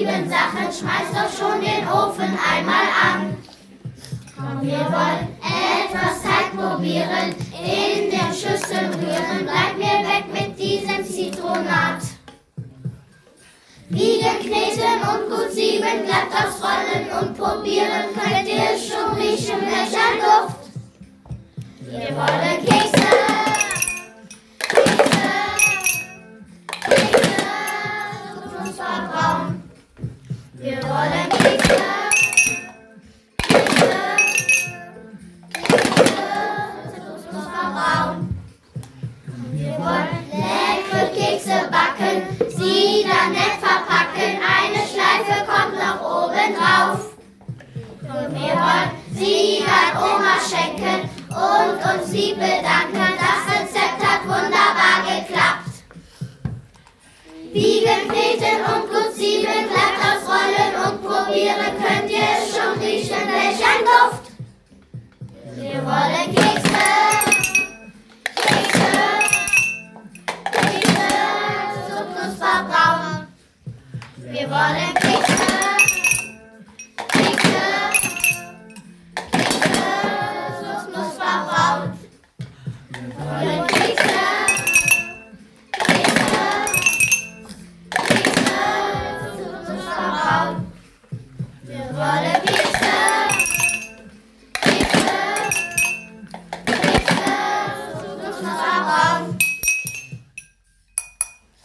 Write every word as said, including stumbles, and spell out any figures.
lieben Sachen, schmeiß doch schon den Ofen einmal an. Komm, wir wollen etwas Teig probieren, in den Schüsseln rühren, bleib mir weg mit diesem Zitronat. Wiegen, kneten und gut sieben, glatt ausrollen und probieren, könnt ihr schon riechen, welch ein Duft. Wir wollen Kekse, Kekse, Kekse, so knusperbraun. Wir wollen Kekse, Kekse, Kekse, so knusperbraun. Wir wollen leckere Kekse backen, sie dann nett verpacken, eine Schleife kommt noch oben drauf. Und wir wollen sie dann Oma schenken und uns lieb bedanken, das Rezept hat wunderbar geklappt. Wiegen, kneten und gut sieben, glatt ausrollen und probieren, könnt ihr es schon riechen, welch ein Duft. Wir wollen Kekse, Kekse, Kekse, so knusperbraun. Wir wollen Kekse.